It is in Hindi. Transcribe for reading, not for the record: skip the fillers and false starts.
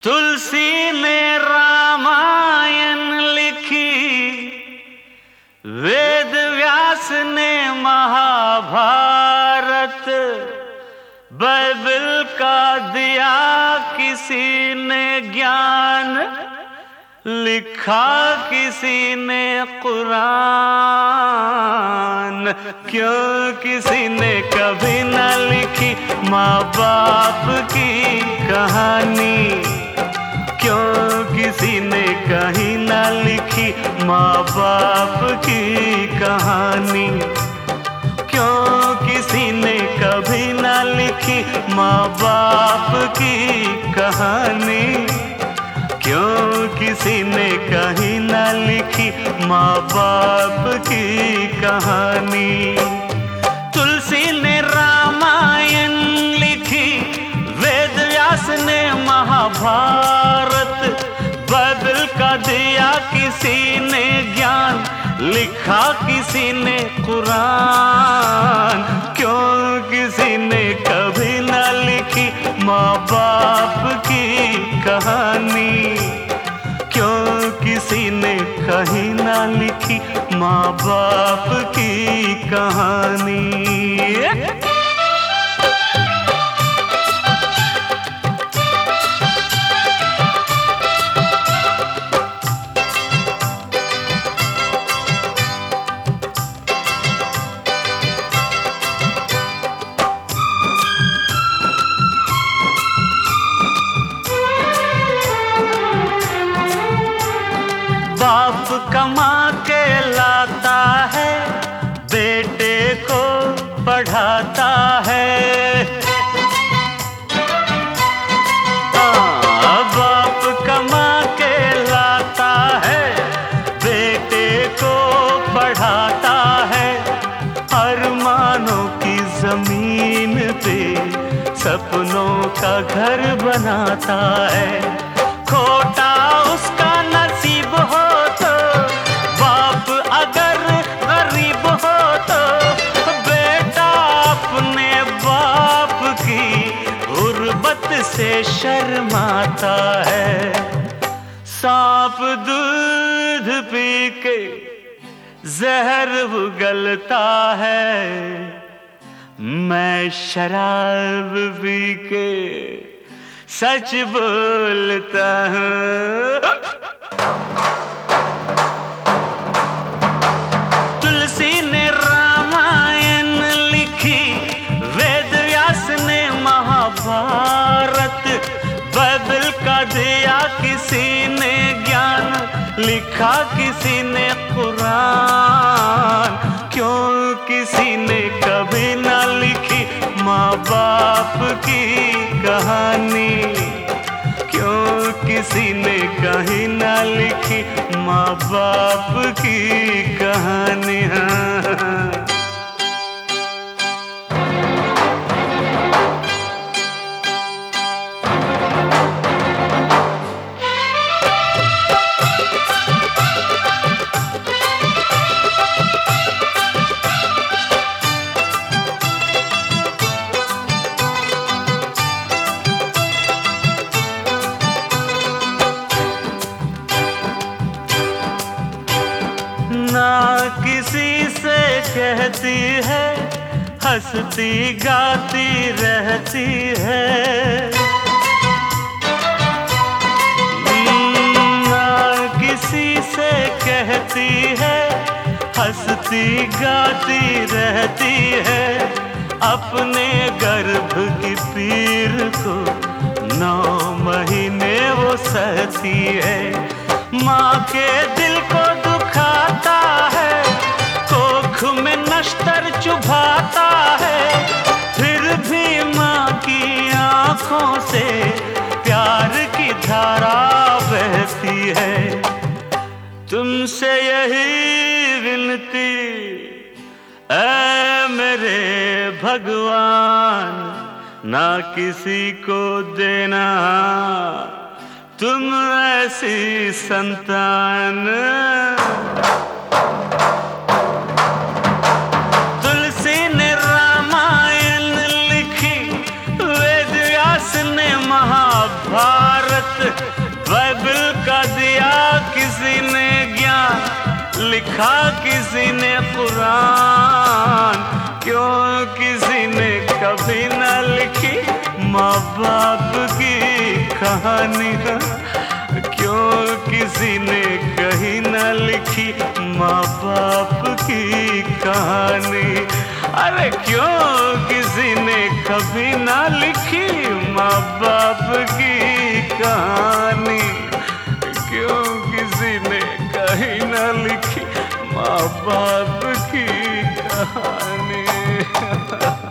तुलसी ने रामायण लिखी, वेद व्यास ने महाभारत, बाइबल का दिया किसी ने ज्ञान, लिखा किसी ने कुरान। क्यों किसी ने कभी न लिखी माँ बाप की कहानी, क्यों किसी ने कहीं न लिखी माँ बाप की कहानी, क्यों किसी ने कभी न लिखी माँ बाप की कहानी, क्यों किसी ने कहीं न लिखी माँ बाप की कहानी। तुलसी ने रामायण लिखी, वेद व्यास ने महाभारत, बाइबल का दिया किसी ने ज्ञान, लिखा किसी ने कुरान। क्यों किसी ने कभी न लिखी माँ बाप की कहानी, क्यों किसी ने कहीं न लिखी माँ बाप की कहानी। बाप कमा के लाता है, बेटे को पढ़ाता है। बाप कमा के लाता है, बेटे को पढ़ाता है। अरमानों की जमीन पे सपनों का घर बनाता है। खोटा उसका नसीब हो तो, बाप अगर गरीब हो तो, बेटा अपने बाप की गुर्बत से शर्माता है। सांप दूध पी के जहर उगलता है, मैं शराब पी के सच बोलता हूँ। तुलसी ने रामायण लिखी, वेद व्यास ने महाभारत, बाइबल का दिया किसी ने ज्ञान, लिखा किसी ने कुरान। क्यों किसी ने कभी न लिखी माँ बाप की कहानी, क्यों किसी ने कहीं न लिखी माँ बाप की कहानी। ना किसी से कहती है, हंसती गाती रहती है। ना किसी से कहती है, हंसती गाती रहती है। अपने गर्भ की पीर को 9 महीने वो सहती है। माँ के दिल को दुखाता है, कोख में नश्तर चुभाता है, फिर भी माँ की आंखों से प्यार की धारा बहती है। तुमसे यही विनती ऐ मेरे भगवान, ना किसी को देना तुम ऐसी संतान। तुलसी ने रामायण लिखी, वेद व्यास ने महाभारत, बाइबल का दिया किसी ने ज्ञान, लिखा किसी ने कुरान, क्यों किसी ने कभी न लिखी माँ बाप की कहानी, क्यों किसी ने कहीं न लिखी माँ बाप की कहानी। अरे क्यों किसी ने कभी ना लिखी माँ बाप की कहानी, क्यों किसी ने कहीं ना लिखी माँ बाप की कहानी।